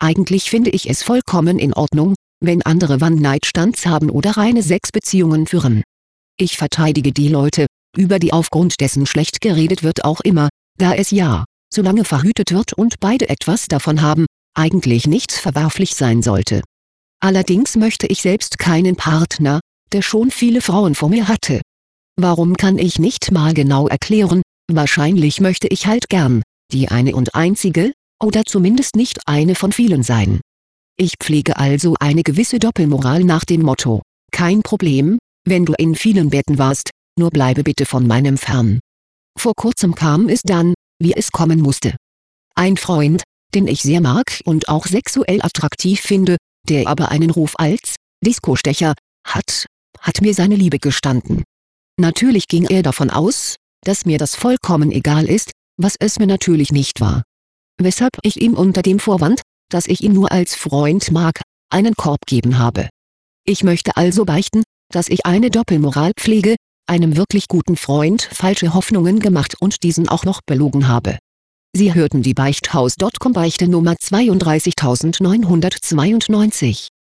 Eigentlich finde ich es vollkommen in Ordnung, wenn andere One-Night-Stands haben oder reine Sexbeziehungen führen. Ich verteidige die Leute, über die aufgrund dessen schlecht geredet wird auch immer, da es ja, solange verhütet wird und beide etwas davon haben, eigentlich nichts verwerflich sein sollte. Allerdings möchte ich selbst keinen Partner, der schon viele Frauen vor mir hatte. Warum kann ich nicht mal genau erklären, wahrscheinlich möchte ich halt gern, die eine und einzige, oder zumindest nicht eine von vielen sein. Ich pflege also eine gewisse Doppelmoral nach dem Motto: kein Problem, wenn du in vielen Betten warst, nur bleibe bitte von meinem fern. Vor kurzem kam es dann, wie es kommen musste. Ein Freund, den ich sehr mag und auch sexuell attraktiv finde, der aber einen Ruf als Diskostecher hat mir seine Liebe gestanden. Natürlich ging er davon aus, dass mir das vollkommen egal ist, was es mir natürlich nicht war. Weshalb ich ihm unter dem Vorwand, dass ich ihn nur als Freund mag, einen Korb geben habe. Ich möchte also beichten, dass ich eine Doppelmoral pflege, einem wirklich guten Freund falsche Hoffnungen gemacht und diesen auch noch belogen habe. Sie hörten die Beichthaus.com Beichte Nummer 32992.